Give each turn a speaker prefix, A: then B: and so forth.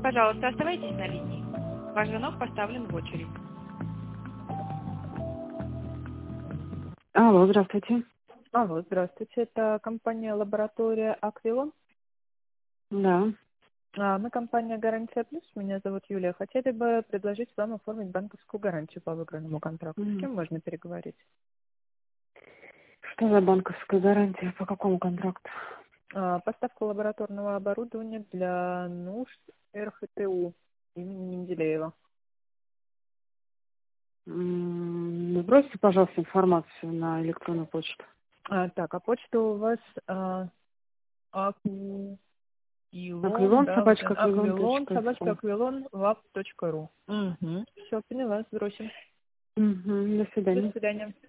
A: Пожалуйста, оставайтесь на линии. Ваш звонок поставлен в очередь.
B: Алло, здравствуйте.
C: Алло, здравствуйте. Это компания «Лаборатория Аквилон».
B: Да.
C: Мы компания «Гарантия Плюс». Меня зовут Юлия. Хотели бы предложить вам оформить банковскую гарантию по выигранному контракту. С кем можно переговорить?
B: Что за банковская гарантия? По какому контракту?
C: Поставку лабораторного оборудования для нужд РХТУ имени Менделеева.
B: Сбросьте, пожалуйста, информацию на электронную почту.
C: Так, а почта у вас Аквилон,
B: Аквилон@аквилон.ру.
C: аквилон@аквилонлаб.ру. Все, поняла, сбросим.
B: До свидания.
C: До свидания.